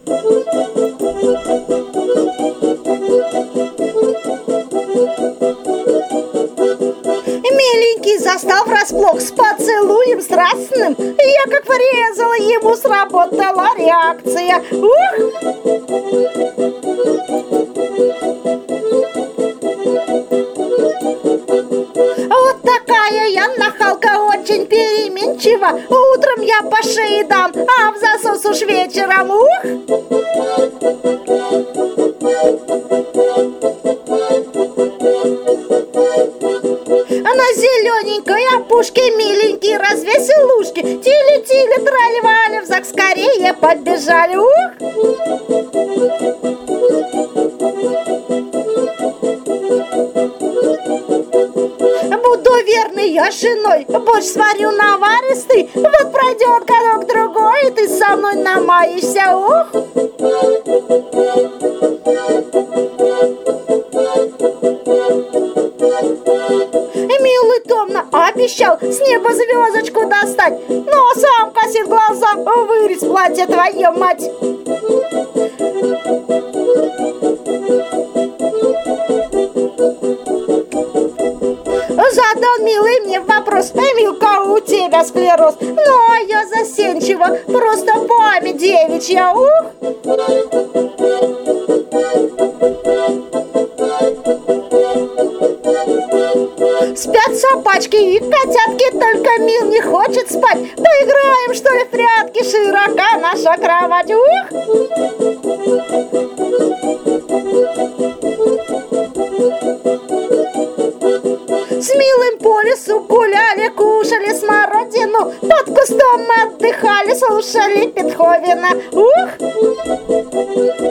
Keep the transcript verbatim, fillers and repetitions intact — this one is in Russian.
Миленький застал врасплох с поцелуем страстным. Я как врезала, ему сработала реакция. Ух! Вот такая я нахалка, очень переменчива. Утром я по шее дам, а в засос уж вечером. Ух! На зелененькой опушке миленький развесил лужки. Тили-тили, трали-вали, в ЗАГС скорее побежали. Ух! Буду верной я женой, борщ сварю наваристый. Вот пройдет годок-другой, и ты со мной намаешься. Ух! Милый томно обещал с неба звездочку достать, но сам косит глаза, вырез платье твою мать. Задал милый мне вопрос: Милка, у тебя склероз? Ну, а я застенчива, просто память девичья. Ух! Спят собачки и котятки, только Мил не хочет спать. Поиграем, что ли, в прятки, широка наша кровать. Ух! С Милым по лесу гуляли, кушали смородину, под кустом мы отдыхали, слушали Бетховена. Ух!